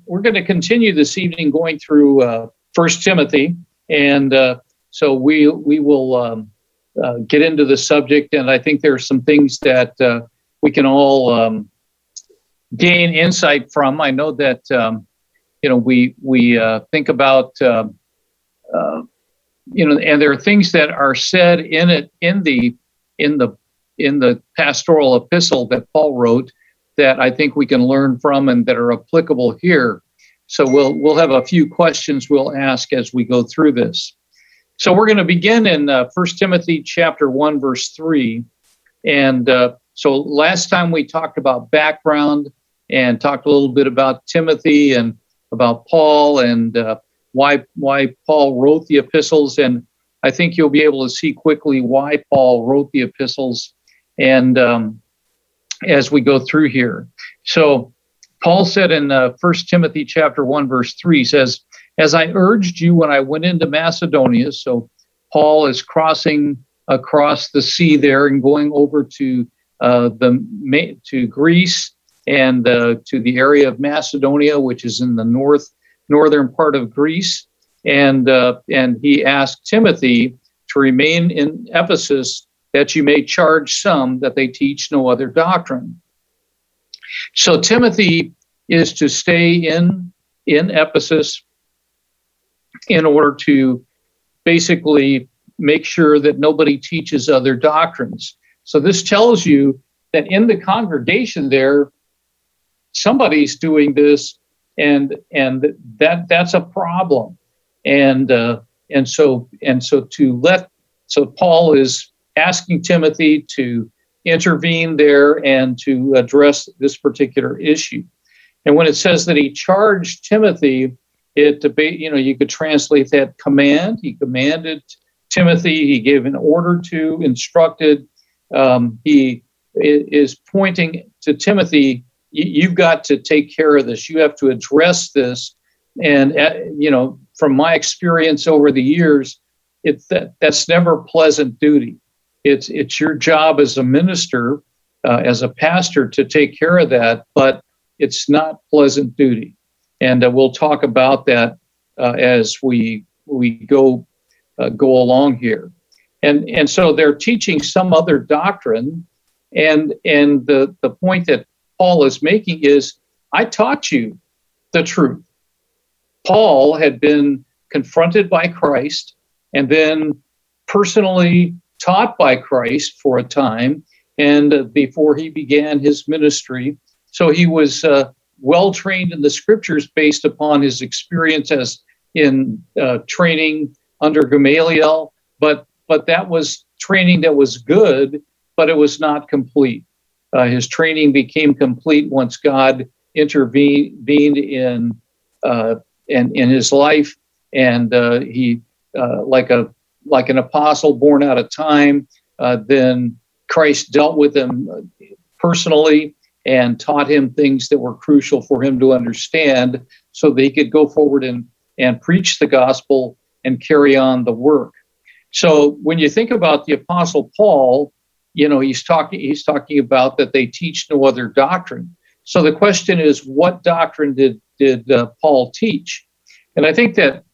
we're going to continue this evening going through 1 Timothy, and so we will get into the subject, and I think there are some things that we can all gain insight from. I know that we think about and there are things that are said in the pastoral epistle that Paul wrote that I think we can learn from and that are applicable here. So we'll have a few questions we'll ask as we go through this. So we're going to begin in 1 Timothy chapter 1, verse 3. And so last time we talked about background and talked a little bit about Timothy and about Paul and why Paul wrote the epistles. And I think you'll be able to see quickly why Paul wrote the epistles and as we go through here. So Paul said in 1 Timothy chapter 1, verse 3, says, "As I urged you when I went into Macedonia," so Paul is crossing across the sea there and going over to Greece and to the area of Macedonia, which is in the northern part of Greece. And he asked Timothy to remain in Ephesus, that you may charge some that they teach no other doctrine. So Timothy is to stay in Ephesus in order to basically make sure that nobody teaches other doctrines. So this tells you that in the congregation there, somebody's doing this, and that's a problem. So Paul is asking Timothy to intervene there and to address this particular issue. And when it says that he charged Timothy, you could translate that command. He commanded Timothy. He gave an order to, instructed. He is pointing to Timothy. You've got to take care of this. You have to address this. And from my experience over the years, that's never pleasant duty. It's your job as a minister, as a pastor, to take care of that, but it's not pleasant duty. And we'll talk about that as we go along here. And so they're teaching some other doctrine, and the point that Paul is making is, I taught you the truth. Paul had been confronted by Christ and then personally taught by Christ for a time, and before he began his ministry. So he was well trained in the scriptures based upon his experience as in training under Gamaliel, but that was training that was good, but it was not complete. His training became complete once God intervened in his life, and he like an apostle born out of time. Then Christ dealt with him personally and taught him things that were crucial for him to understand, so that he could go forward and preach the gospel and carry on the work. So when you think about the Apostle Paul, he's talking about that they teach no other doctrine. So the question is, what doctrine did Paul teach? And I think that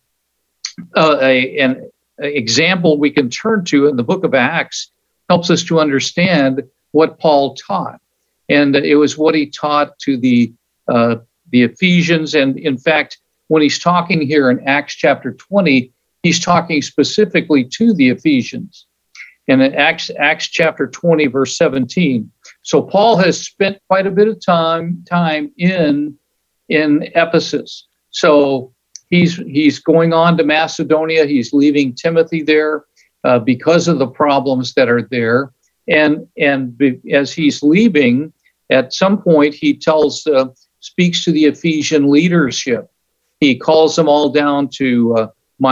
an example we can turn to in the book of Acts helps us to understand what Paul taught. And it was what he taught to the Ephesians. And in fact, when he's talking here in Acts chapter 20, he's talking specifically to the Ephesians. And in Acts chapter 20, verse 17. So Paul has spent quite a bit of time in Ephesus. So he's going on to Macedonia. He's leaving Timothy there because of the problems that are there. And as he's leaving, at some point he speaks to the Ephesian leadership. He calls them all down to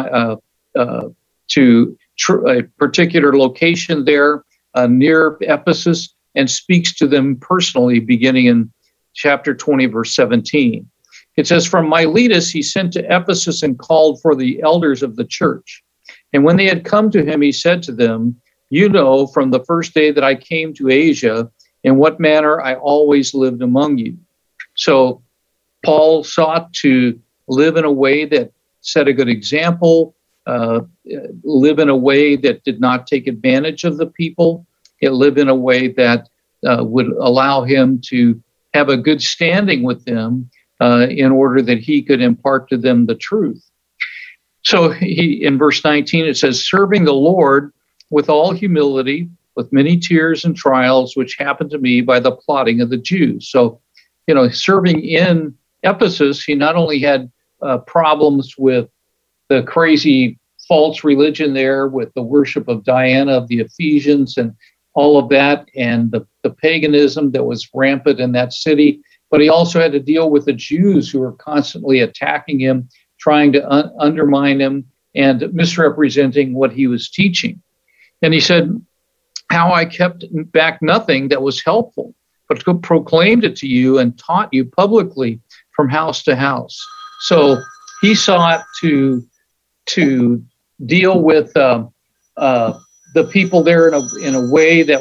a particular location there near Ephesus, and speaks to them personally, beginning in chapter 20, verse 17. It says, "From Miletus he sent to Ephesus and called for the elders of the church. And when they had come to him, he said to them, 'You know from the first day that I came to Asia, in what manner I always lived among you.'" So Paul sought to live in a way that set a good example, live in a way that did not take advantage of the people, live in a way that would allow him to have a good standing with them in order that he could impart to them the truth. So in verse 19, it says, serving the Lord with all humility, with many tears and trials, which happened to me by the plotting of the Jews. So, serving in Ephesus, he not only had problems with the crazy false religion there, with the worship of Diana of the Ephesians and all of that, and the paganism that was rampant in that city, but he also had to deal with the Jews who were constantly attacking him, trying to undermine him and misrepresenting what he was teaching. And he said, how I kept back nothing that was helpful, but proclaimed it to you and taught you publicly from house to house. So he sought to deal with the people there in a way that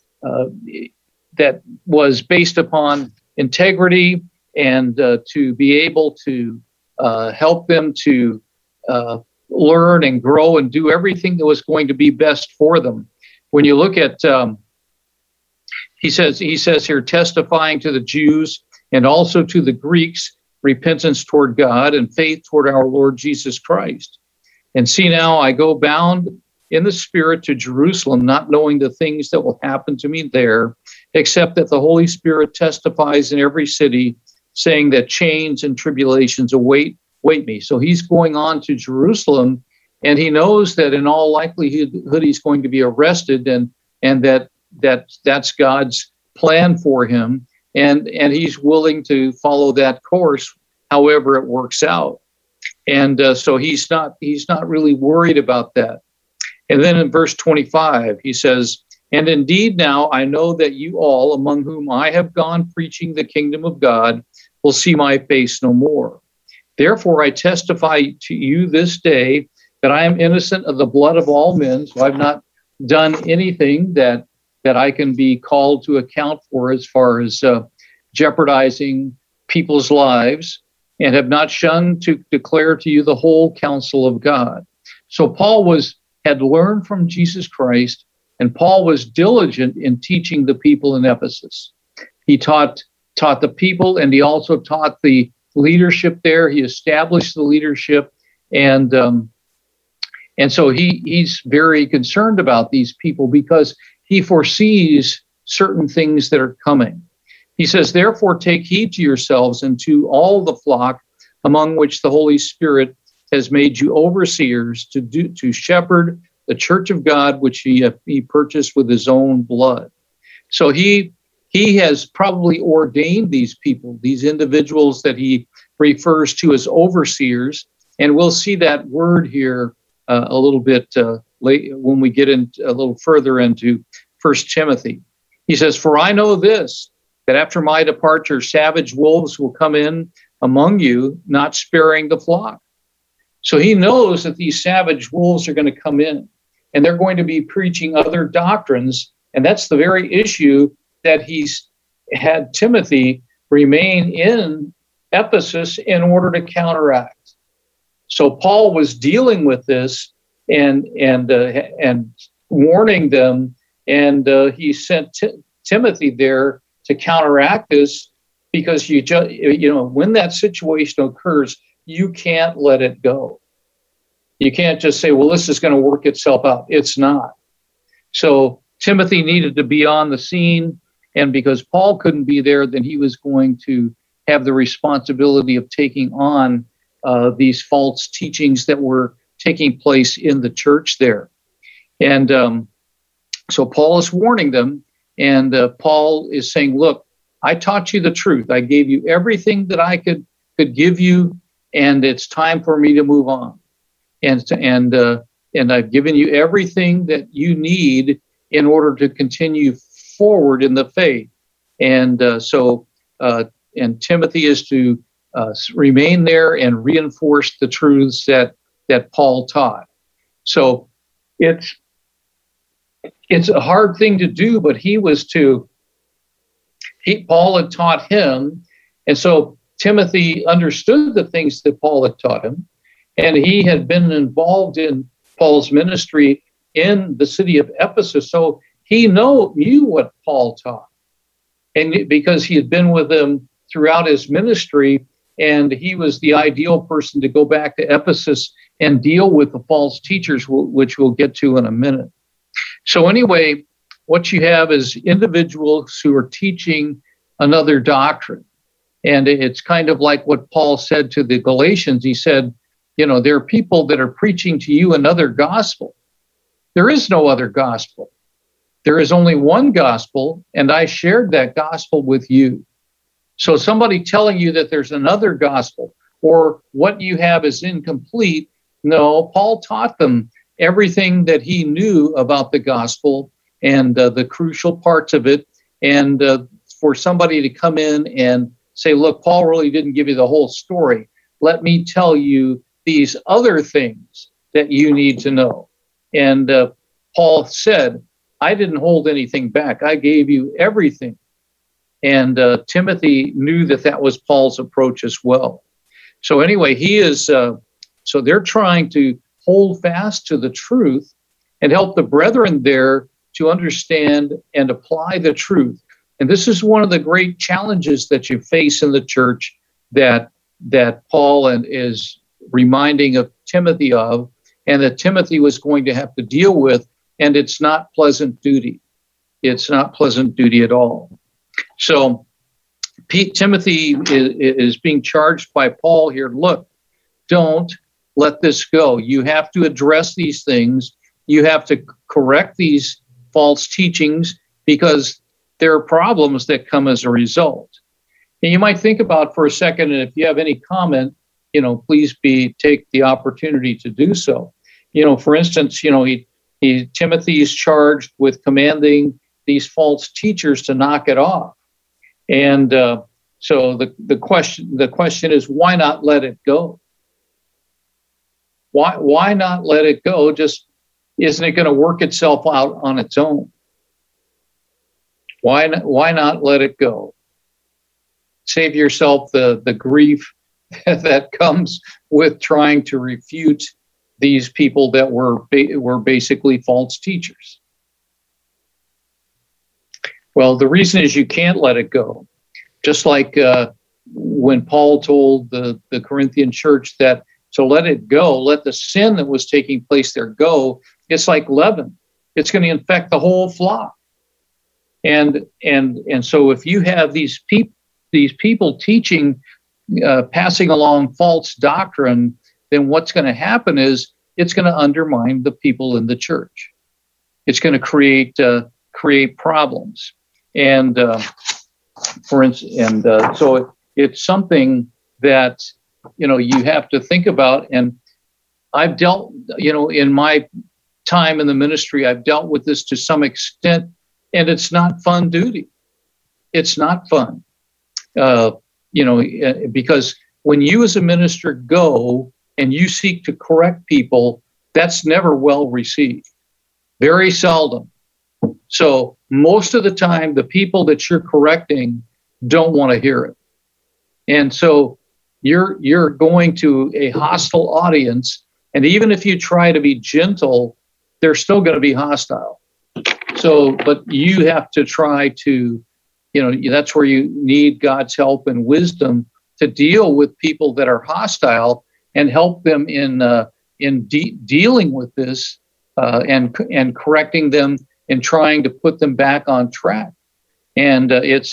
was based upon integrity, and to be able to help them to learn and grow and do everything that was going to be best for them. When you look at, he says here, testifying to the Jews and also to the Greeks, repentance toward God and faith toward our Lord Jesus Christ. And see, now I go bound in the Spirit to Jerusalem, not knowing the things that will happen to me there, except that the Holy Spirit testifies in every city, saying that chains and tribulations await me. So he's going on to Jerusalem, and he knows that in all likelihood he's going to be arrested, and that's God's plan for him, and he's willing to follow that course, however it works out. And so he's not really worried about that. And then in verse 25, he says, and indeed now I know that you all, among whom I have gone preaching the kingdom of God, will see my face no more. Therefore I testify to you this day that I am innocent of the blood of all men, so I've not done anything that I can be called to account for as far as jeopardizing people's lives, and have not shunned to declare to you the whole counsel of God. So Paul had learned from Jesus Christ, and Paul was diligent in teaching the people in Ephesus. He taught the people, and he also taught the leadership there. He established the leadership, and so he's very concerned about these people because he foresees certain things that are coming. He says, therefore, take heed to yourselves and to all the flock among which the Holy Spirit has made you overseers to shepherd the church of God, which he purchased with his own blood. So he has probably ordained these people, these individuals that he refers to as overseers, and we'll see that word here a little bit late when we get in a little further into 1 Timothy. He says, for I know this, that after my departure, savage wolves will come in among you, not sparing the flock. So he knows that these savage wolves are going to come in, and they're going to be preaching other doctrines. And that's the very issue that he's had Timothy remain in Ephesus in order to counteract. So Paul was dealing with this and warning them, and he sent Timothy there to counteract this, because when that situation occurs, you can't let it go. You can't just say, well, this is going to work itself out. It's not. So Timothy needed to be on the scene, and because Paul couldn't be there, then he was going to have the responsibility of taking on these false teachings that were taking place in the church there. And so Paul is warning them, and Paul is saying, look, I taught you the truth. I gave you everything that I could give you, and it's time for me to move on. And I've given you everything that you need in order to continue forward in the faith. And and Timothy is to remain there and reinforce the truths that Paul taught. So it's a hard thing to do, but Paul had taught him. And so Timothy understood the things that Paul had taught him, and he had been involved in Paul's ministry in the city of Ephesus. So he knew what Paul taught, and because he had been with him throughout his ministry, and he was the ideal person to go back to Ephesus and deal with the false teachers, which we'll get to in a minute. So anyway, what you have is individuals who are teaching another doctrine. And it's kind of like what Paul said to the Galatians. He said, there are people that are preaching to you another gospel. There is no other gospel. There is only one gospel, and I shared that gospel with you. So somebody telling you that there's another gospel or what you have is incomplete, no, Paul taught them everything that he knew about the gospel and the crucial parts of it. And for somebody to come in and say, look, Paul really didn't give you the whole story. Let me tell you these other things that you need to know. And Paul said, I didn't hold anything back. I gave you everything. And Timothy knew that was Paul's approach as well. So anyway, so they're trying to hold fast to the truth and help the brethren there to understand and apply the truth. And this is one of the great challenges that you face in the church that Paul is reminding of Timothy of, and that Timothy was going to have to deal with. And it's not pleasant duty. It's not pleasant duty at all. So Timothy is being charged by Paul here. Look, don't let this go. You have to address these things. You have to correct these false teachings because there are problems that come as a result. And you might think about for a second, and if you have any comment, please take the opportunity to do so. For instance, Timothy is charged with commanding these false teachers to knock it off. And so the question is, why not let it go? Why not let it go? Just isn't it going to work itself out on its own? Why not let it go? Save yourself the grief that comes with trying to refute these people that were basically false teachers. Well, the reason is you can't let it go. Just like when Paul told the Corinthian church that to let it go, let the sin that was taking place there go. It's like leaven. It's going to infect the whole flock. And so if you have these people teaching, passing along false doctrine, then what's going to happen is it's going to undermine the people in the church. It's going to create problems. And for instance, so it's something that you have to think about. And I've dealt, in my time in the ministry, I've dealt with this to some extent, and it's not fun duty. It's not fun, because when you as a minister go and you seek to correct people, that's never well received. Very seldom. So most of the time, the people that you're correcting don't want to hear it. And so you're going to a hostile audience, and even if you try to be gentle, they're still going to be hostile. So, but you have to try to, that's where you need God's help and wisdom to deal with people that are hostile and help them in dealing with this and correcting them and trying to put them back on track. And it's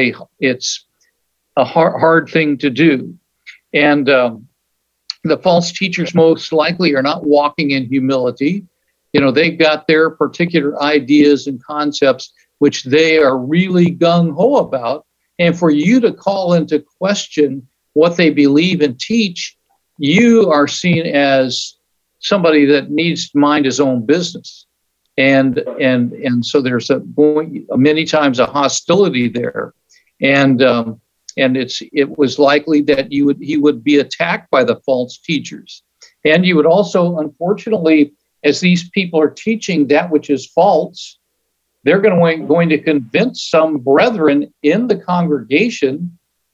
a hard thing to do. And the false teachers most likely are not walking in humility. They've got their particular ideas and concepts, which they are really gung-ho about. And for you to call into question what they believe and teach, you are seen as somebody that needs to mind his own business. And so there's many times a hostility there. And it was likely that he would be attacked by the false teachers. And you would also, unfortunately, as these people are teaching that which is false, they're going to convince some brethren in the congregation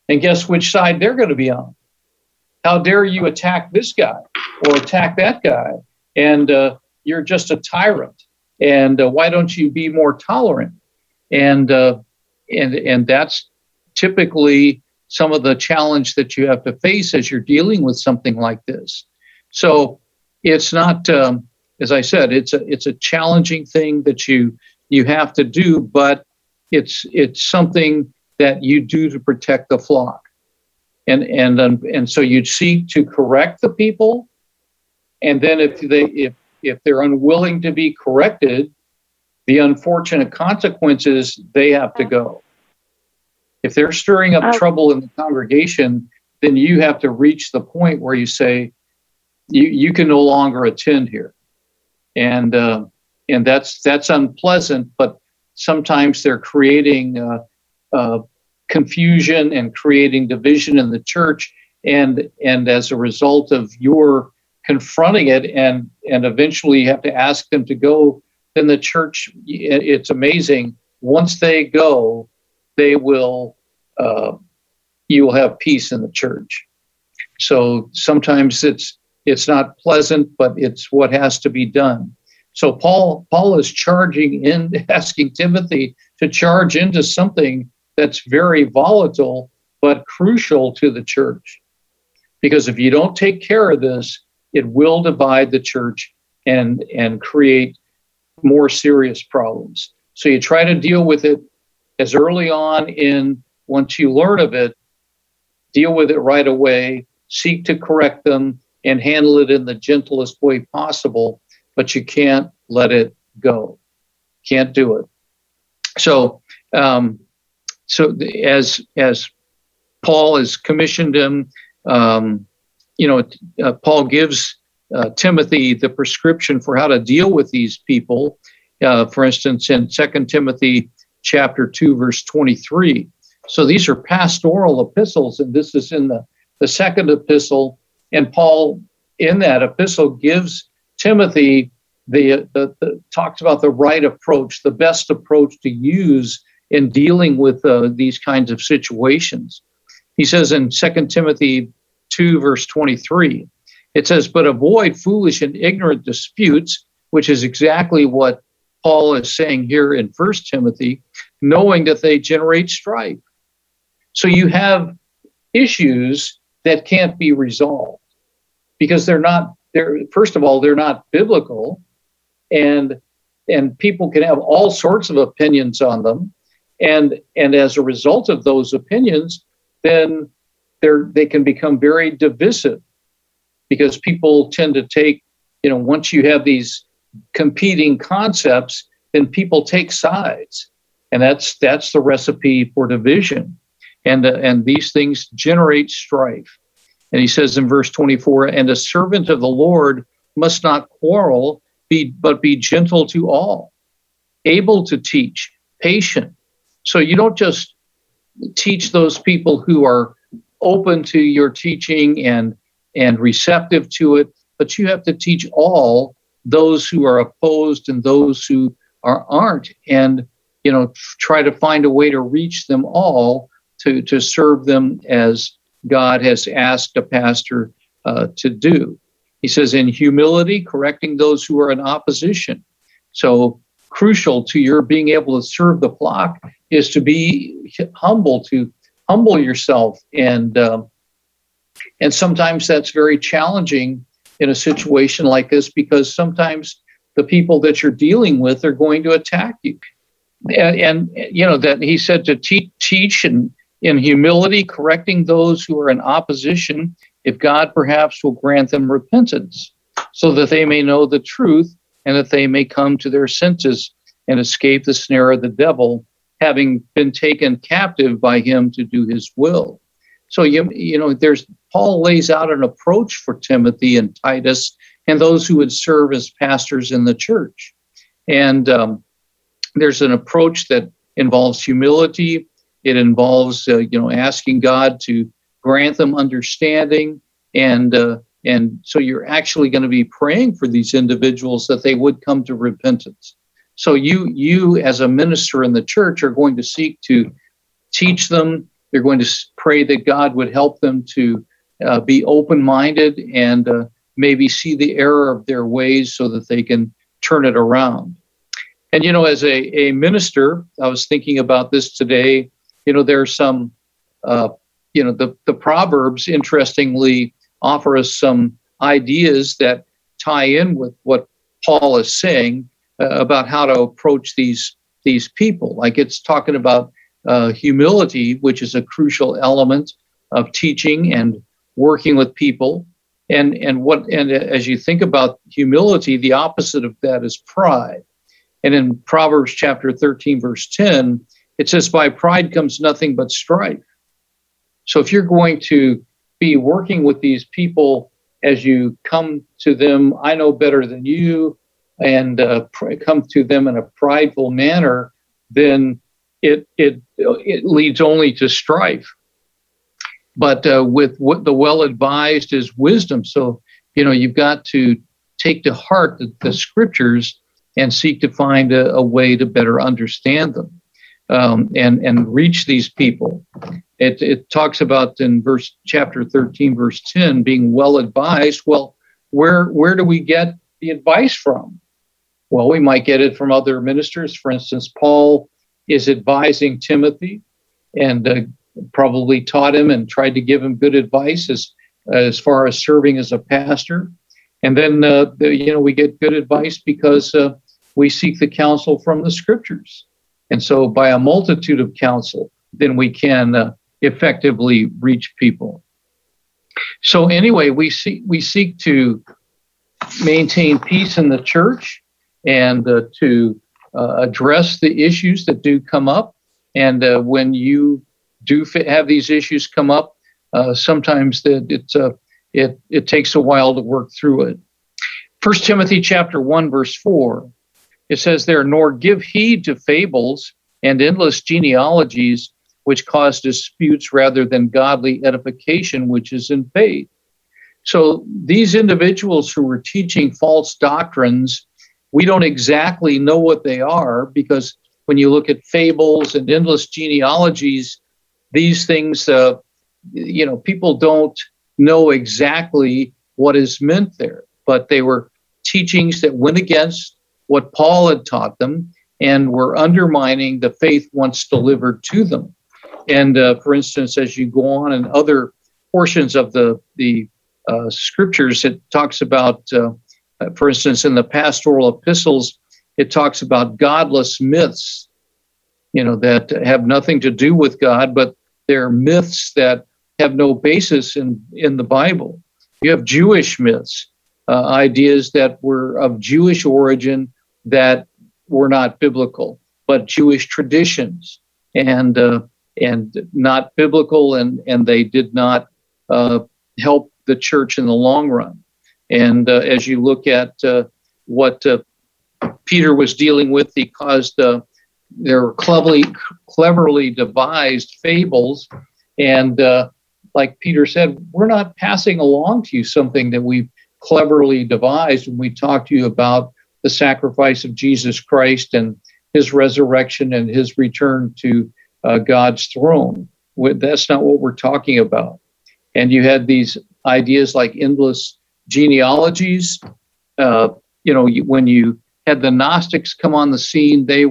And guess which side they're going to be on? How dare you attack this guy or attack that guy? And you're just a tyrant. And why don't you be more tolerant? And that's typically some of the challenge that you have to face as you're dealing with something like this. So it's not, as I said, it's a challenging thing that you have to do, but it's something that you do to protect the flock. And so you'd seek to correct the people, and then if they're unwilling to be corrected, the unfortunate consequences, they have to go. If they're stirring up trouble in the congregation, then you have to reach the point where you say, you can no longer attend here. And that's unpleasant, but sometimes they're creating confusion and creating division in the church. And as a result of your confronting it and eventually you have to ask them to go, then the church, it's amazing. Once they go, they will, you will have peace in the church. So sometimes it's not pleasant, but it's what has to be done. So Paul is asking Timothy to charge into something that's very volatile, but crucial to the church. Because if you don't take care of this, it will divide the church and create more serious problems. So you try to deal with it as early on once you learn of it, deal with it right away, seek to correct them, and handle it in the gentlest way possible, but you can't let it go. Can't do it. So as Paul has commissioned him, Paul gives Timothy the prescription for how to deal with these people. For instance, in 2 Timothy chapter 2, verse 23. So these are pastoral epistles, and this is in the second epistle. And Paul, in that epistle, gives Timothy talks about the right approach, the best approach to use in dealing with these kinds of situations. He says in 2 Timothy 2, verse 23, it says, "But avoid foolish and ignorant disputes," which is exactly what Paul is saying here in 1 Timothy, knowing that they generate strife. So you have issues that can't be resolved because first of all, they're not biblical, and people can have all sorts of opinions on them. And as a result of those opinions, then they can become very divisive because people tend to take, once you have these competing concepts, then people take sides. And that's the recipe for division. And these things generate strife. And he says in verse 24, "And a servant of the Lord must not quarrel, but be gentle to all, able to teach, patient." So you don't just teach those people who are open to your teaching and receptive to it, but you have to teach all those who are opposed and those who aren't, and try to find a way to reach them all to serve them as God has asked a pastor to do. He says, in humility, correcting those who are in opposition. So crucial to your being able to serve the flock is to be humble, to humble yourself. And sometimes that's very challenging in a situation like this, because sometimes the people that you're dealing with are going to attack you. And that he said to teach and in humility, correcting those who are in opposition, if God perhaps will grant them repentance, so that they may know the truth and that they may come to their senses and escape the snare of the devil, having been taken captive by him to do his will. So, Paul lays out an approach for Timothy and Titus and those who would serve as pastors in the church. And there's an approach that involves humility. It involves, asking God to grant them understanding. And so you're actually going to be praying for these individuals that they would come to repentance. So you as a minister in the church are going to seek to teach them They're going to pray that God would help them to be open-minded and maybe see the error of their ways so that they can turn it around. And, as a minister, I was thinking about this today. There are some, the Proverbs, interestingly, offer us some ideas that tie in with what Paul is saying about how to approach these people. Like it's talking about humility, which is a crucial element of teaching and working with people. And as you think about humility, the opposite of that is pride. And in Proverbs chapter 13, verse 10, it says, by pride comes nothing but strife. So if you're going to be working with these people as you come to them, I know better than you, and come to them in a prideful manner, then it leads only to strife. But with what the well-advised is wisdom. So, you've got to take to heart the scriptures and seek to find a way to better understand them and reach these people. It talks about in chapter 13, verse 10, being well-advised. Well, where do we get the advice from? Well, we might get it from other ministers. For instance, Paul is advising Timothy and probably taught him and tried to give him good advice as far as serving as a pastor. And then, we get good advice because we seek the counsel from the scriptures. And so by a multitude of counsel, then we can effectively reach people. So anyway, we seek to maintain peace in the church and to address the issues that do come up. And when you do have these issues come up, sometimes it takes a while to work through it. 1 Timothy chapter 1, verse 4, it says there, nor give heed to fables and endless genealogies, which cause disputes rather than godly edification, which is in faith. So these individuals who were teaching false doctrines, we don't exactly know what they are, because when you look at fables and endless genealogies, these things, people don't know exactly what is meant there, but they were teachings that went against what Paul had taught them and were undermining the faith once delivered to them. And for instance, as you go on in other portions of the scriptures, it talks about, for instance, in the pastoral epistles, it talks about godless myths, that have nothing to do with God, but they're myths that have no basis in the Bible. You have Jewish myths, ideas that were of Jewish origin that were not biblical, but Jewish traditions and not biblical, and they did not help the church in the long run. And as you look at what Peter was dealing with, he caused there were cleverly devised fables, and like Peter said, we're not passing along to you something that we've cleverly devised when we talk to you about the sacrifice of Jesus Christ and his resurrection and his return to God's throne. That's not what we're talking about. And you had these ideas like endless genealogies. When you had the Gnostics come on the scene, they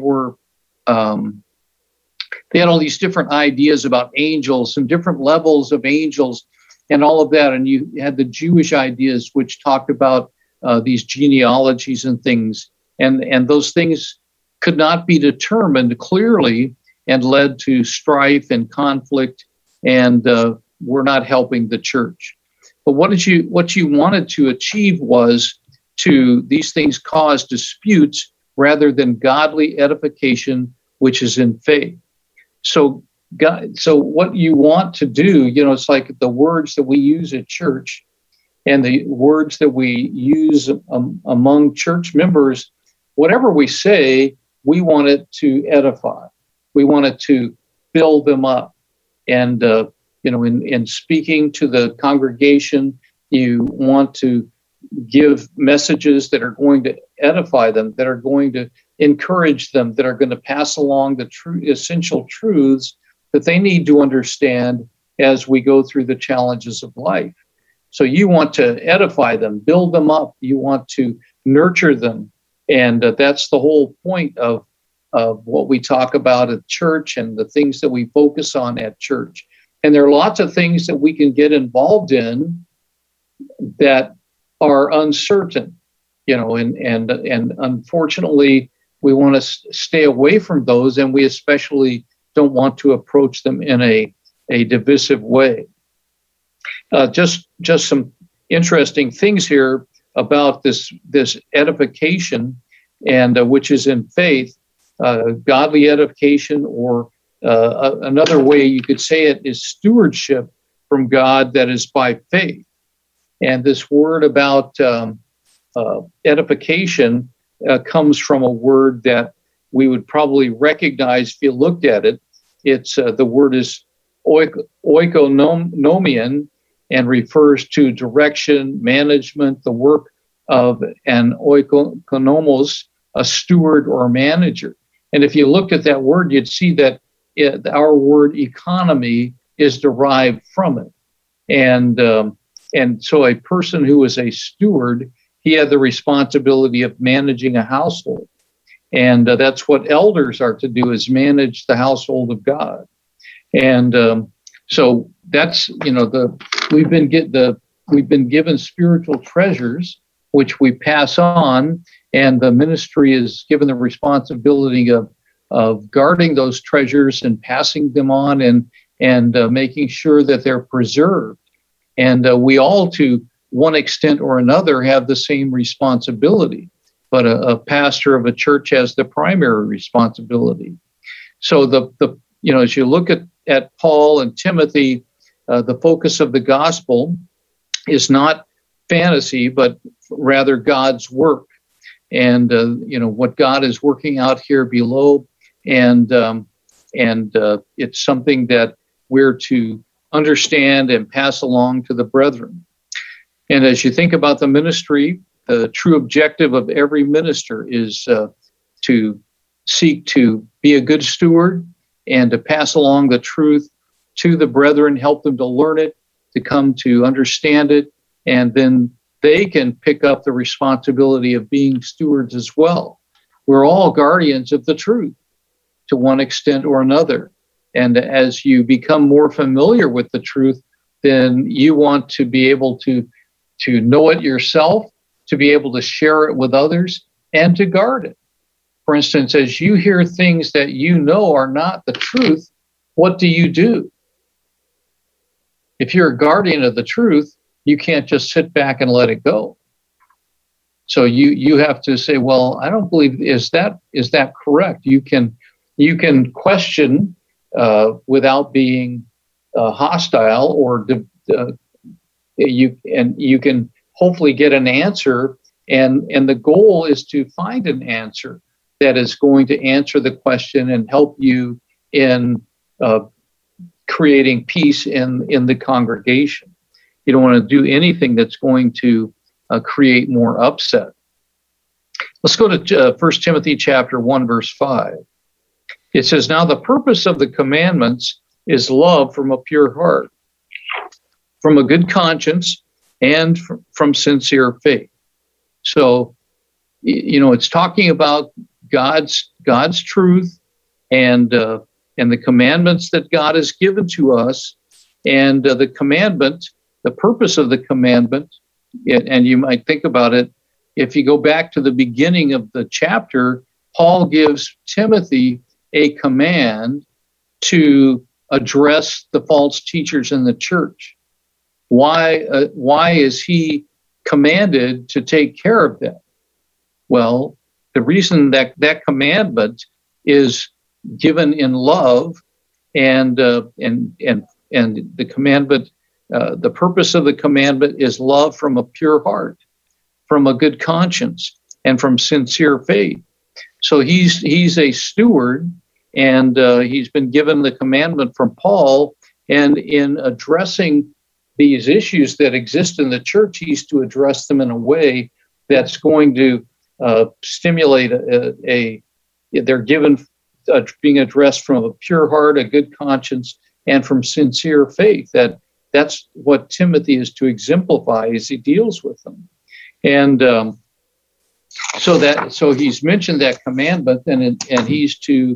had all these different ideas about angels and different levels of angels and all of that. And you had the Jewish ideas, which talked about these genealogies and things. And those things could not be determined clearly and led to strife and conflict, and were not helping the church. But what you wanted to achieve was these things cause disputes rather than godly edification, which is in faith. So what you want to do, it's like the words that we use at church and the words that we use among church members, whatever we say, we want it to edify. We want it to build them up. And, in speaking to the congregation, you want to give messages that are going to edify them, that are going to encourage them, that are going to pass along the true essential truths that they need to understand as we go through the challenges of life. So you want to edify them, build them up. You want to nurture them. And that's the whole point of what we talk about at church and the things that we focus on at church. And there are lots of things that we can get involved in that are uncertain, and unfortunately, we want to stay away from those, and we especially don't want to approach them in a divisive way. Just some interesting things here about this edification, and which is in faith, godly edification, or another way you could say it is stewardship from God that is by faith. And this word about edification comes from a word that we would probably recognize if you looked at it. It's the word is oikonomian, and refers to direction, management, the work of an oikonomos, a steward or manager. And if you looked at that word, you'd see that our word economy is derived from it. And so a person who is a steward, he had the responsibility of managing a household. And that's what elders are to do, is manage the household of God. And so that's, we've been given spiritual treasures, which we pass on, and the ministry is given the responsibility of guarding those treasures and passing them on and making sure that they're preserved. And we all, to one extent or another, have the same responsibility, but a pastor of a church has the primary responsibility. So as you look at Paul and Timothy, the focus of the gospel is not fantasy, but rather God's work, and what God is working out here below, and it's something that we're to understand and pass along to the brethren. And as you think about the ministry, the true objective of every minister is to seek to be a good steward and to pass along the truth to the brethren, help them to learn it, to come to understand it, and then they can pick up the responsibility of being stewards as well. We're all guardians of the truth to one extent or another. And as you become more familiar with the truth, then you want to be able to know it yourself, to be able to share it with others, and to guard it. For instance, as you hear things that you know are not the truth, what do? If you're a guardian of the truth, you can't just sit back and let it go. So you have to say, well, I don't believe, is that correct? You can question without being hostile, or you can hopefully get an answer, and the goal is to find an answer that is going to answer the question and help you in creating peace in the congregation. You don't want to do anything that's going to create more upset. Let's go to 1 Timothy chapter 1, verse 5. It says, "Now the purpose of the commandments is love from a pure heart, from a good conscience, and from sincere faith." So, it's talking about God's truth and the commandments that God has given to us, and the commandment, the purpose of the commandment. And you might think about it, if you go back to the beginning of the chapter, Paul gives Timothy a command to address the false teachers in the church. Why is he commanded to take care of that? Well, the reason that commandment is given in love, and the commandment, the purpose of the commandment is love from a pure heart, from a good conscience, and from sincere faith. So he's a steward, and he's been given the commandment from Paul, and in addressing these issues that exist in the church, he's to address them in a way that's going to stimulate they're given being addressed from a pure heart, a good conscience, and from sincere faith. That's what Timothy is to exemplify as he deals with them. And so he's mentioned that commandment, and he's to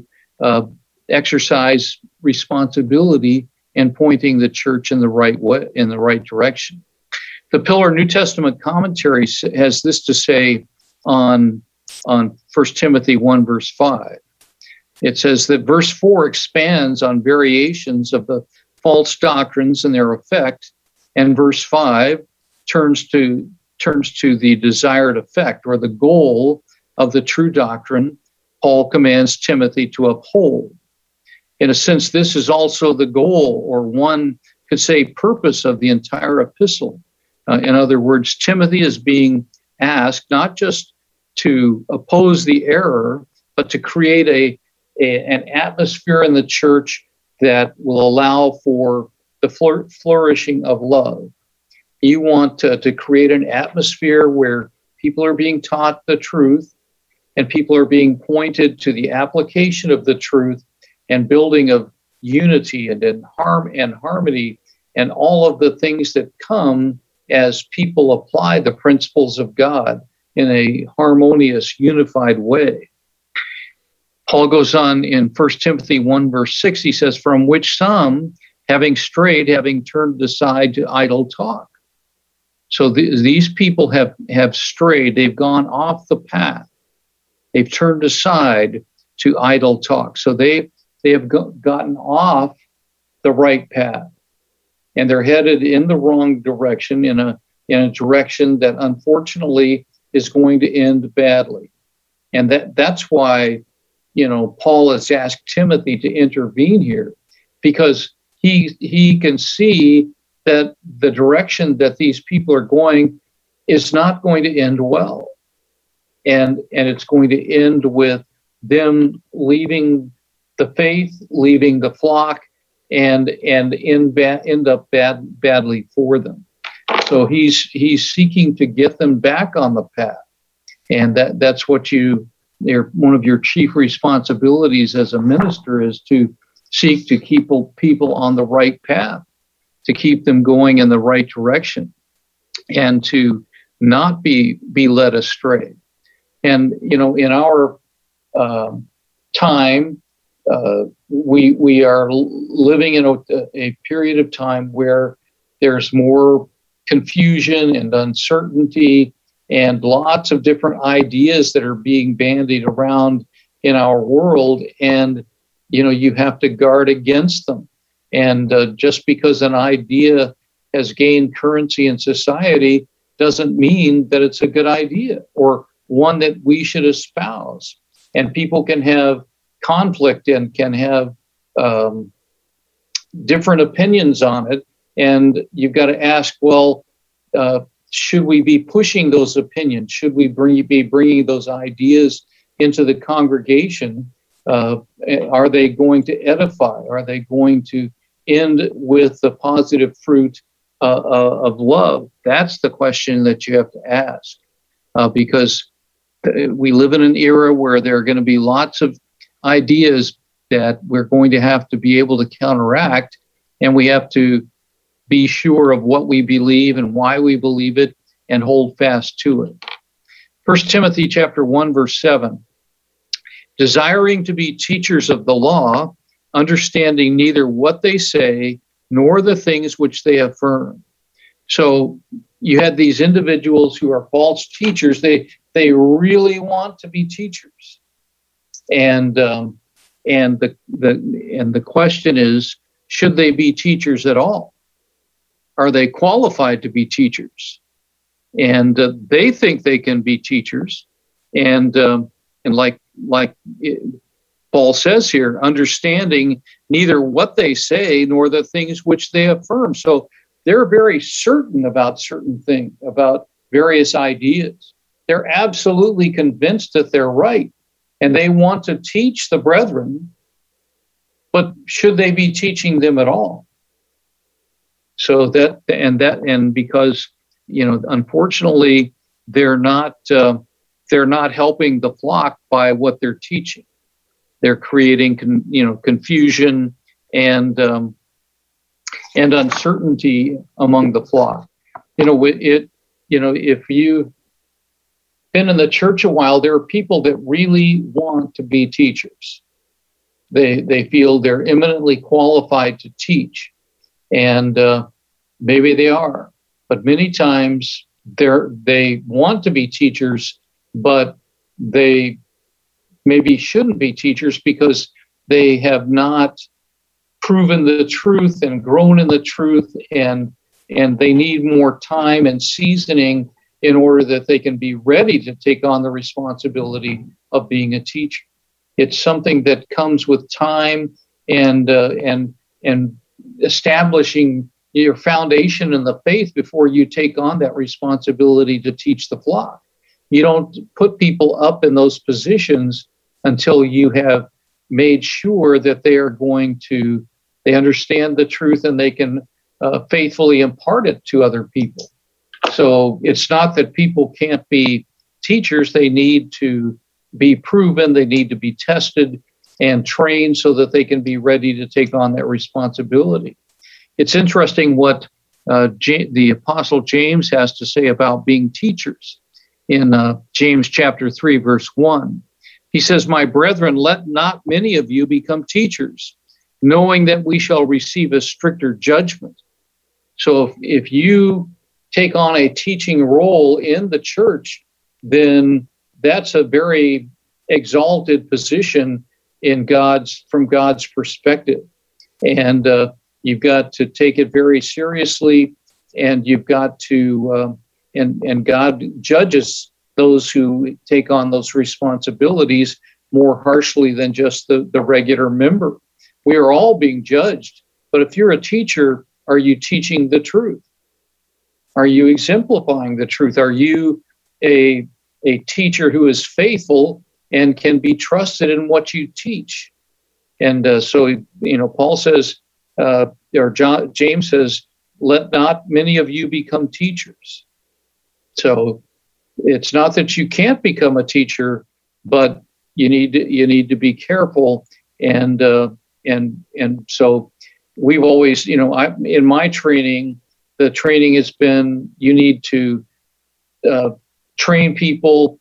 exercise responsibility in pointing the church in the right way, in the right direction. The Pillar New Testament commentary has this to say on 1 Timothy 1, verse 5. It says that verse 4 expands on variations of the false doctrines and their effect, and verse 5 turns to the desired effect or the goal of the true doctrine Paul commands Timothy to uphold. In a sense, this is also the goal, or one could say purpose, of the entire epistle. In other words, Timothy is being asked not just to oppose the error, but to create an atmosphere in the church that will allow for the flourishing of love. You want to create an atmosphere where people are being taught the truth and people are being pointed to the application of the truth and building of unity and harmony and all of the things that come as people apply the principles of God in a harmonious, unified way. Paul goes on in 1 Timothy 1, verse 6, he says, from which some, having strayed, having turned aside to idle talk. So these people have strayed. They've gone off the path. They've turned aside to idle talk. So they have gotten off the right path, and they're headed in the wrong direction, in a direction that unfortunately is going to end badly. And that's why, Paul has asked Timothy to intervene here, because he can see that the direction that these people are going is not going to end well. And it's going to end with them leaving the faith, leaving the flock, and end up badly for them. So he's seeking to get them back on the path. And that's what one of your chief responsibilities as a minister is to seek to keep people on the right path, to keep them going in the right direction, and to not be led astray. And, in our time, we are living in a period of time where there's more confusion and uncertainty and lots of different ideas that are being bandied around in our world. And, you have to guard against them. And just because an idea has gained currency in society doesn't mean that it's a good idea or one that we should espouse. And people can have conflict and can have different opinions on it. And you've got to ask, should we be pushing those opinions? Should we be bringing those ideas into the congregation? Are they going to edify? Are they going to end with the positive fruit of love? That's the question that you have to ask, because we live in an era where there are going to be lots of ideas that we're going to have to be able to counteract, and we have to be sure of what we believe and why we believe it and hold fast to it. 1 Timothy chapter 1, verse 7, desiring to be teachers of the law, understanding neither what they say nor the things which they affirm. So you had these individuals who are false teachers. They really want to be teachers, and the question is, should they be teachers at all? Are they qualified to be teachers? And they think they can be teachers, and like Paul says here, understanding neither what they say nor the things which they affirm. So they're very certain about certain things, about various ideas. They're absolutely convinced that they're right, and they want to teach the brethren, but should they be teaching them at all? So because, unfortunately, they're not helping the flock by what they're teaching. they're creating confusion and uncertainty among the flock. If you've been in the church a while, there are people that really want to be teachers. They feel they're eminently qualified to teach, and maybe they are. But many times they want to be teachers, but they maybe shouldn't be teachers because they have not proven the truth and grown in the truth, and they need more time and seasoning in order that they can be ready to take on the responsibility of being a teacher. It's something that comes with time and establishing your foundation in the faith before you take on that responsibility to teach the flock. You don't put people up in those positions until you have made sure that they understand the truth and they can faithfully impart it to other people. So it's not that people can't be teachers. They need to be proven. They need to be tested and trained so that they can be ready to take on that responsibility. It's interesting what the Apostle James has to say about being teachers in James chapter 3, verse 1. He says, "My brethren, let not many of you become teachers, knowing that we shall receive a stricter judgment." So if you take on a teaching role in the church, then that's a very exalted position from God's perspective. And you've got to take it very seriously, and you've got to, and God judges those who take on those responsibilities more harshly than just the regular member. We are all being judged. But if you're a teacher, are you teaching the truth? Are you exemplifying the truth? Are you a teacher who is faithful and can be trusted in what you teach? And so Paul says, James says, "Let not many of you become teachers." So it's not that you can't become a teacher, but you need to be careful. And so we've always, in my training, the training has been you need to train people,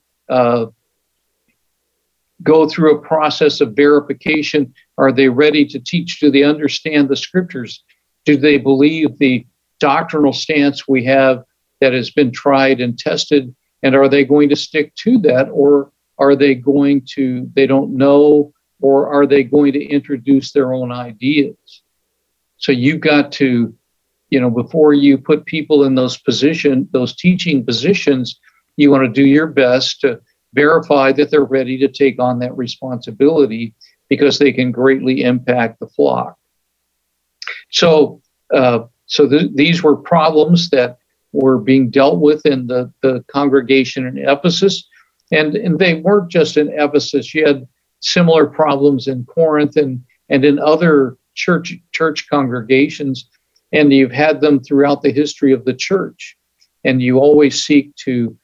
go through a process of verification. Are they ready to teach? Do they understand the scriptures? Do they believe the doctrinal stance we have that has been tried and tested? And are they going to stick to that? Or are they they don't know, or are they going to introduce their own ideas? So you've got to, before you put people in those teaching positions, you want to do your best to verify that they're ready to take on that responsibility, because they can greatly impact the flock. So these were problems that were being dealt with in the congregation in Ephesus. And they weren't just in Ephesus. You had similar problems in Corinth and in other church congregations. And you've had them throughout the history of the church. And you always seek to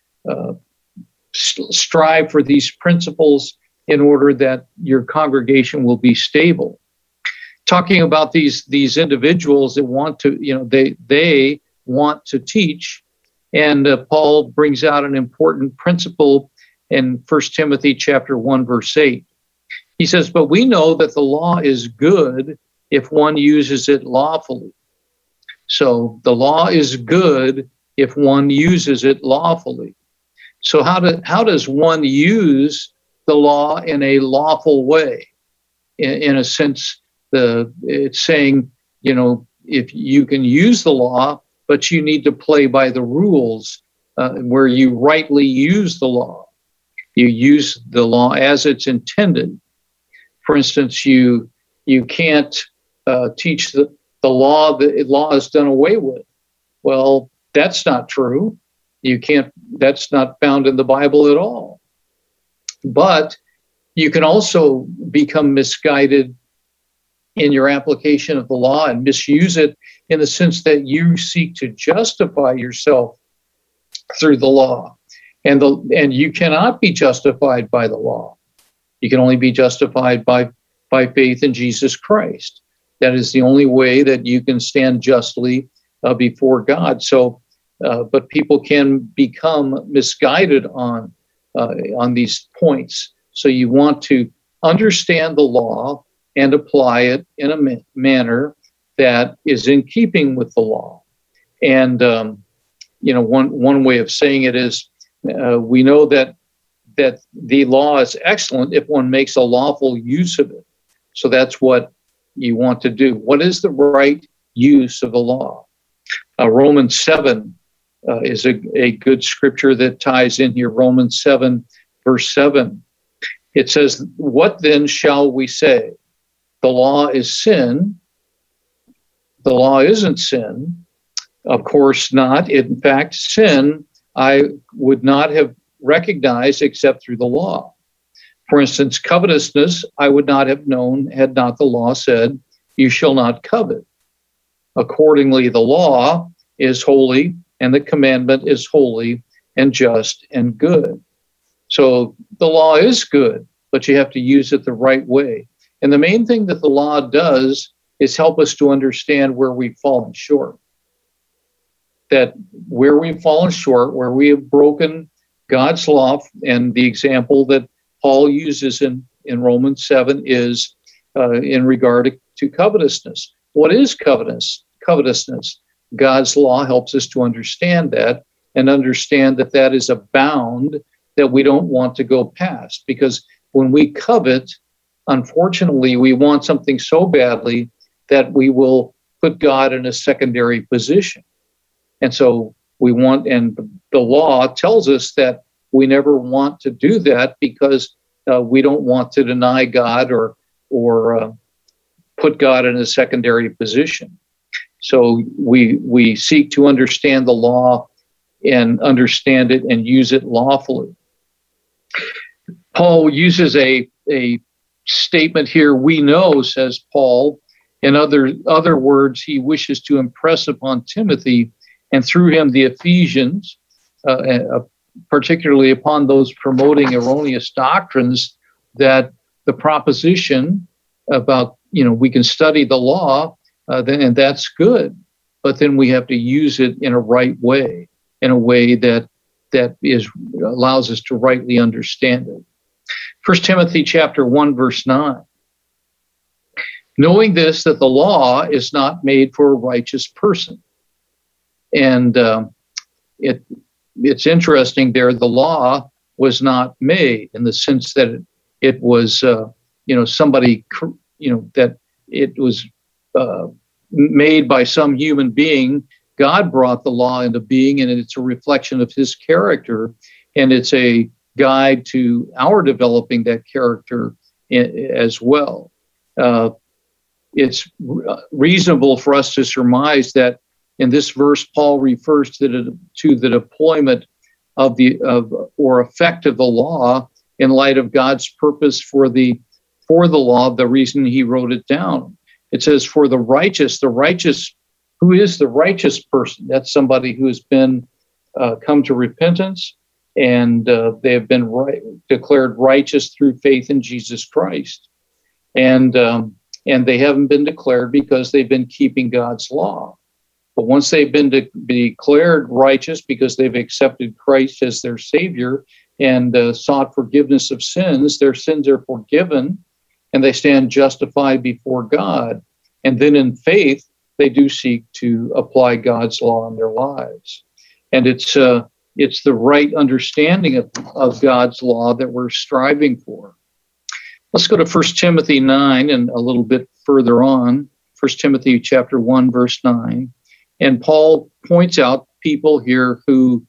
strive for these principles in order that your congregation will be stable. Talking about these individuals that want to, they want to teach, and Paul brings out an important principle in 1 Timothy chapter 1, verse 8. He says, "But we know that the law is good if one uses it lawfully." So the law is good if one uses it lawfully. So how does one use the law in a lawful way? In a sense, it's saying, if you can use the law, but you need to play by the rules where you rightly use the law. You use the law as it's intended. For instance, you can't teach the law that law is done away with. Well, that's not true. You can't. That's not found in the Bible at all. But you can also become misguided in your application of the law and misuse it in the sense that you seek to justify yourself through the law, and you cannot be justified by the law. You can only be justified by faith in Jesus Christ. That is the only way that you can stand justly before God. So, but people can become misguided on these points. So you want to understand the law and apply it in a manner that is in keeping with the law. And one way of saying it is, we know that the law is excellent if one makes a lawful use of it. So that's what you want to do. What is the right use of the law? Romans 7 is a good scripture that ties in here. Romans 7, verse 7. It says, "What then shall we say? The law is sin." The law isn't sin. Of course not. In fact, sin I would not have recognized except through the law. For instance, covetousness I would not have known had not the law said, "You shall not covet." Accordingly, the law is holy, and the commandment is holy and just and good. So the law is good, but you have to use it the right way. And the main thing that the law does is help us to understand where we've fallen short. That where we've fallen short, where we have broken God's law, and the example that Paul uses in Romans 7 is in regard to covetousness. What is covetousness? God's law helps us to understand that, and understand that that is a bound that we don't want to go past. Because when we covet, unfortunately, we want something so badly that we will put God in a secondary position. And so we want, and the law tells us that we never want to do that, because we don't want to deny God or put God in a secondary position. So we seek to understand the law and understand it and use it lawfully. Paul uses a statement here, "we know," says Paul. In other words, he wishes to impress upon Timothy, and through him the Ephesians, particularly upon those promoting erroneous doctrines, that the proposition about, we can study the law, and that's good, but then we have to use it in a right way, in a way that allows us to rightly understand it. 1 Timothy chapter 1, verse 9. "Knowing this, that the law is not made for a righteous person." And it's interesting there, the law was not made in the sense that it was, somebody, that it was made by some human being. God brought the law into being, and it's a reflection of his character, and it's a guide to our developing that character as well. It's reasonable for us to surmise that in this verse, Paul refers to the deployment of or effect of the law in light of God's purpose for the law, the reason he wrote it down. It says, "For the righteous," who is the righteous person? That's somebody who has been come to repentance, and they have been declared righteous through faith in Jesus Christ. And they haven't been declared because they've been keeping God's law. But once they've been declared righteous because they've accepted Christ as their Savior and sought forgiveness of sins, their sins are forgiven, and they stand justified before God. And then in faith, they do seek to apply God's law in their lives. And it's the right understanding of God's law that we're striving for. Let's go to 1 Timothy 9 and a little bit further on, 1 Timothy chapter 1, verse 9. And Paul points out people here for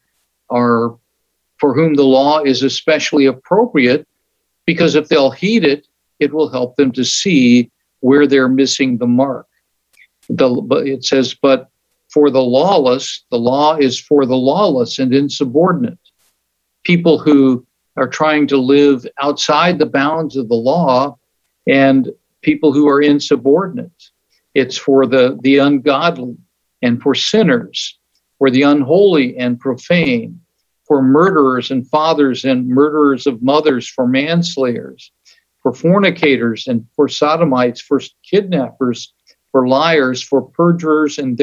whom the law is especially appropriate, because if they'll heed it, it will help them to see where they're missing the mark. It says, "But for the lawless, the law is for the lawless and insubordinate." People who are trying to live outside the bounds of the law, and people who are insubordinate. It's for the ungodly and for sinners, for the unholy and profane, for murderers and fathers and murderers of mothers, for manslayers, for fornicators, and for sodomites, for kidnappers, for liars, for perjurers, and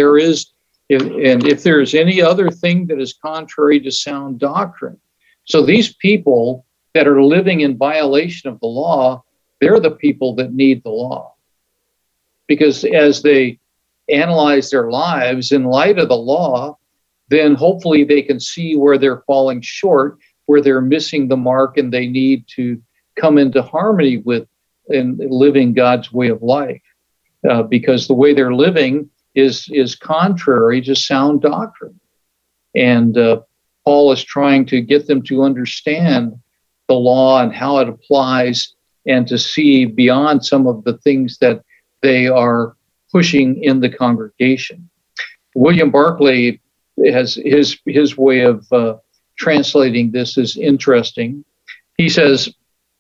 if there is any other thing that is contrary to sound doctrine. So these people that are living in violation of the law, they're the people that need the law. Because as they analyze their lives in light of the law, then hopefully they can see where they're falling short, where they're missing the mark, and they need to come into harmony with and living God's way of life. Because the way they're living is contrary to sound doctrine. And Paul is trying to get them to understand the law and how it applies, and to see beyond some of the things that they are pushing in the congregation. William Barclay has his way of translating this is interesting. He says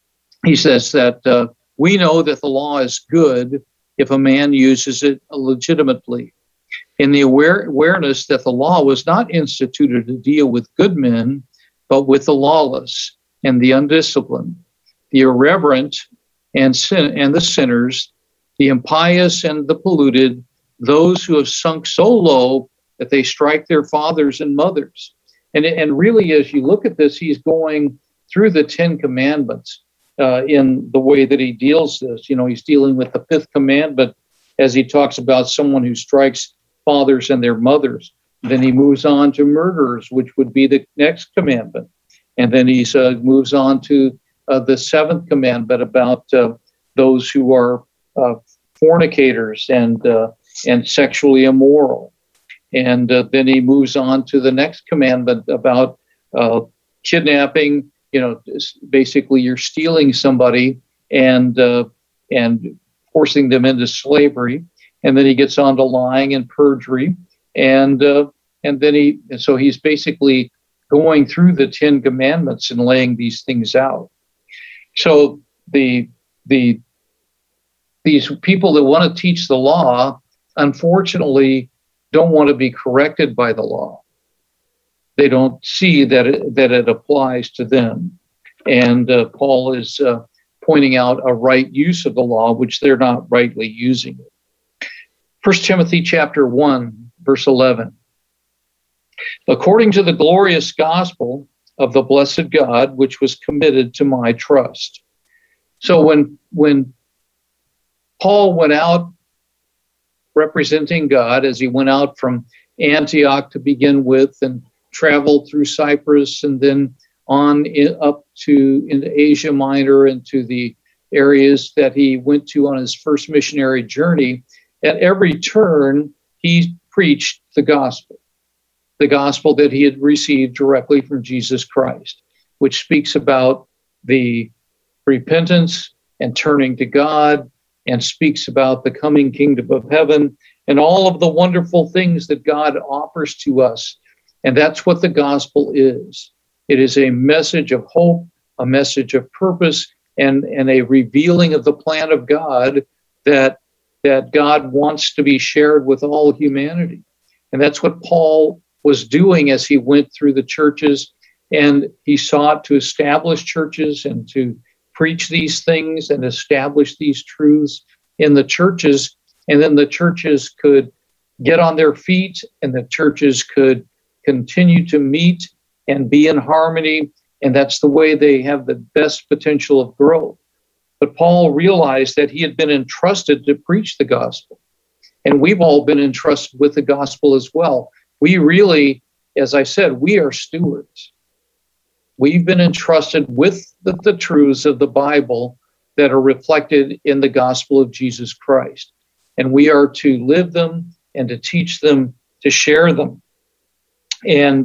that we know that the law is good if a man uses it legitimately. In the awareness that the law was not instituted to deal with good men, but with the lawless and the undisciplined, the irreverent and the sinners, the impious and the polluted, those who have sunk so low that they strike their fathers and mothers. And really, as you look at this, he's going through the 10 commandments in the way that he deals this. He's dealing with the 5th commandment as he talks about someone who strikes fathers and their mothers. Then he moves on to murderers, which would be the next commandment. And then he moves on to the 7th commandment about those who are fornicators and sexually immoral. And then he moves on to the next commandment about kidnapping. Basically you're stealing somebody and forcing them into slavery. And then he gets on to lying and perjury. And then so he's basically going through the 10 commandments and laying these things out. So these people that want to teach the law, unfortunately, don't want to be corrected by the law. They don't see that it applies to them. And Paul is pointing out a right use of the law, which they're not rightly using it. 1 Timothy chapter 1, verse 11. According to the glorious gospel of the blessed God, which was committed to my trust. So when Paul went out representing God, as he went out from Antioch to begin with and traveled through Cyprus and then on up into Asia Minor and to the areas that he went to on his first missionary journey, at every turn he preached the gospel that he had received directly from Jesus Christ, which speaks about the repentance and turning to God, and speaks about the coming kingdom of heaven and all of the wonderful things that God offers to us. And that's what the gospel is. It is a message of hope, a message of purpose, and a revealing of the plan of God that God wants to be shared with all humanity. And that's what Paul was doing as he went through the churches, and he sought to establish churches and to preach these things and establish these truths in the churches. And then the churches could get on their feet, and the churches could continue to meet and be in harmony. And that's the way they have the best potential of growth. But Paul realized that he had been entrusted to preach the gospel. And we've all been entrusted with the gospel as well. We really, as I said, we are stewards. We've been entrusted with the truths of the Bible that are reflected in the gospel of Jesus Christ. And we are to live them and to teach them, to share them. And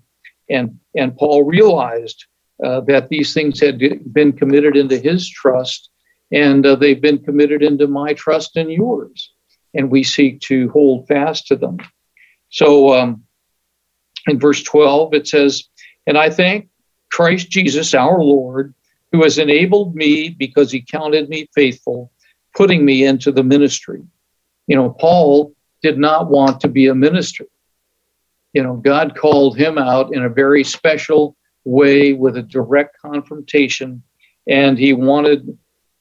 Paul realized that these things had been committed into his trust, and they've been committed into my trust and yours. And we seek to hold fast to them. So in verse 12, it says, "And I thank Christ Jesus our Lord, who has enabled me because he counted me faithful, putting me into the ministry." Paul did not want to be a minister. God called him out in a very special way with a direct confrontation, and he wanted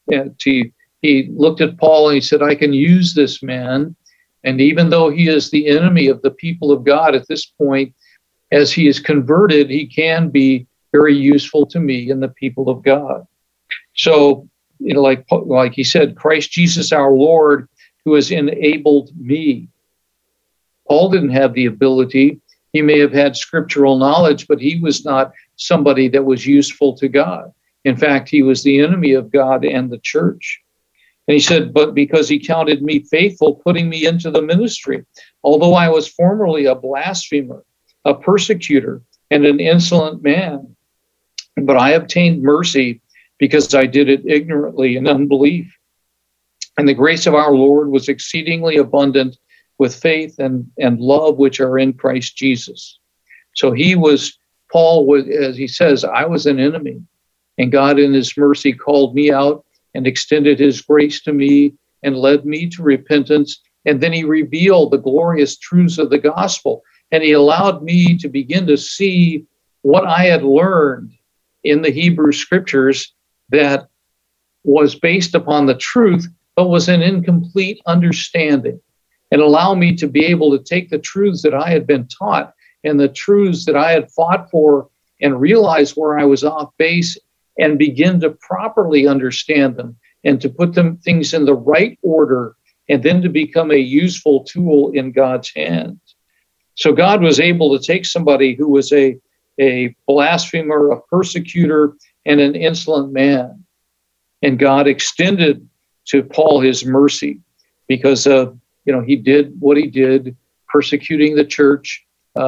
he looked at Paul and he said, I can use this man. And even though he is the enemy of the people of God at this point, as he is converted, he can be very useful to me and the people of God. So, like he said, Christ Jesus our Lord, who has enabled me. Paul didn't have the ability. He may have had scriptural knowledge, but he was not somebody that was useful to God. In fact, he was the enemy of God and the church. And he said, but because he counted me faithful, putting me into the ministry, although I was formerly a blasphemer, a persecutor, and an insolent man, but I obtained mercy because I did it ignorantly in unbelief. And the grace of our Lord was exceedingly abundant with faith and love which are in Christ Jesus. So Paul was, as he says, I was an enemy, and God in his mercy called me out and extended his grace to me and led me to repentance. And then he revealed the glorious truths of the gospel. And he allowed me to begin to see what I had learned in the Hebrew scriptures that was based upon the truth, but was an incomplete understanding. And allow me to be able to take the truths that I had been taught and the truths that I had fought for and realize where I was off base and begin to properly understand them and to put things in the right order and then to become a useful tool in God's hands. So God was able to take somebody who was a blasphemer, a persecutor, and an insolent man. And God extended to Paul his mercy because he did what he did, persecuting the church.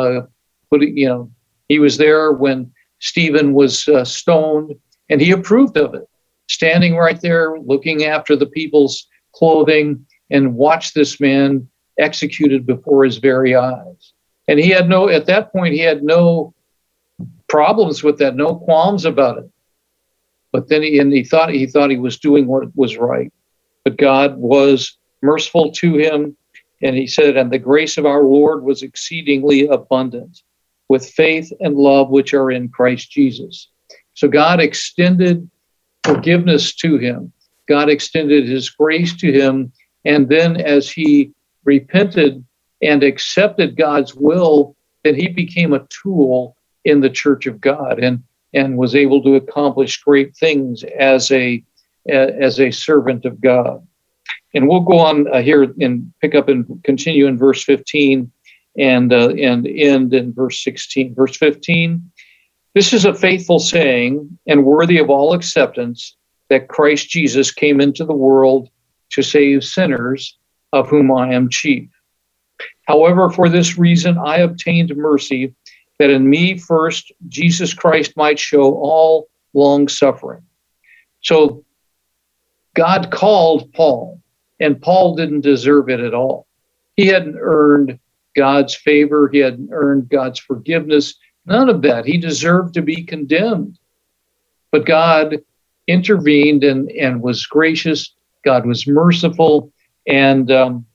He was there when Stephen was stoned, and he approved of it, standing right there, looking after the people's clothing, and watched this man executed before his very eyes. And at that point, he had no problems with that, no qualms about it. But then he thought he was doing what was right. But God was merciful to him. And he said, and the grace of our Lord was exceedingly abundant with faith and love which are in Christ Jesus. So God extended forgiveness to him. God extended his grace to him. And then as he repented and accepted God's will, then he became a tool in the church of God and was able to accomplish great things as a servant of God. And we'll go on here and pick up and continue in verse 15 and end in verse 16. Verse 15, this is a faithful saying and worthy of all acceptance that Christ Jesus came into the world to save sinners, of whom I am chief. However, for this reason I obtained mercy, that in me first Jesus Christ might show all long suffering. So God called Paul, and Paul didn't deserve it at all. He hadn't earned God's favor. He hadn't earned God's forgiveness. None of that. He deserved to be condemned. But God intervened and was gracious. God was merciful. And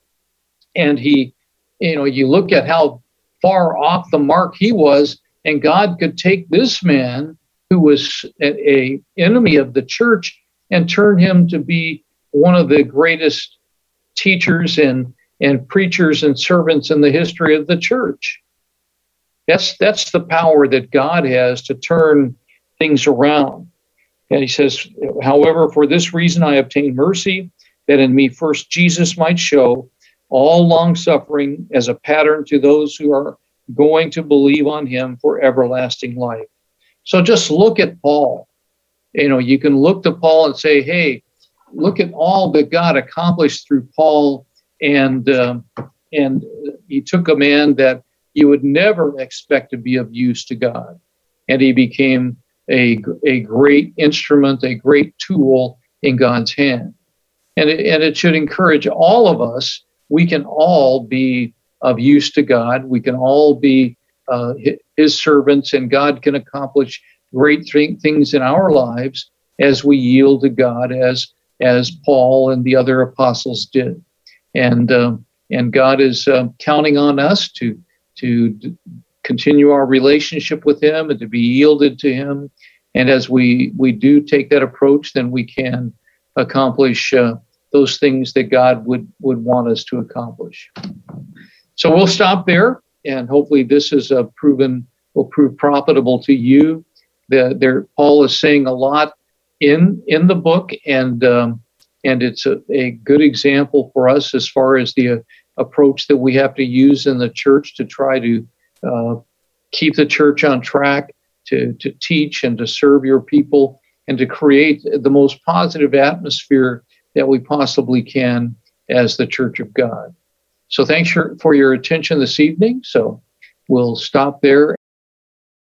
he, you look at how far off the mark he was, and God could take this man who was an enemy of the church and turn him to be one of the greatest teachers and preachers and servants in the history of the church. That's the power that God has to turn things around. And he says, however, for this reason I obtained mercy, that in me first Jesus might show all long suffering as a pattern to those who are going to believe on him for everlasting life. So just look at Paul. You can look to Paul and say, hey, look at all that God accomplished through Paul. And he took a man that you would never expect to be of use to God. And he became a great instrument, a great tool in God's hand. And it should encourage all of us. We can all be of use to God. We can all be his servants, and God can accomplish great things in our lives as we yield to God, as Paul and the other apostles did. And God is counting on us to continue our relationship with him and to be yielded to him. And as we do take that approach, then we can accomplish those things that God would want us to accomplish. So we'll stop there, and hopefully this is will prove profitable to you. Paul is saying a lot in the book, and it's a good example for us as far as the approach that we have to use in the church to try to keep the church on track, to teach and to serve your people, and to create the most positive atmosphere that we possibly can as the Church of God. So thanks for your attention this evening. So we'll stop there.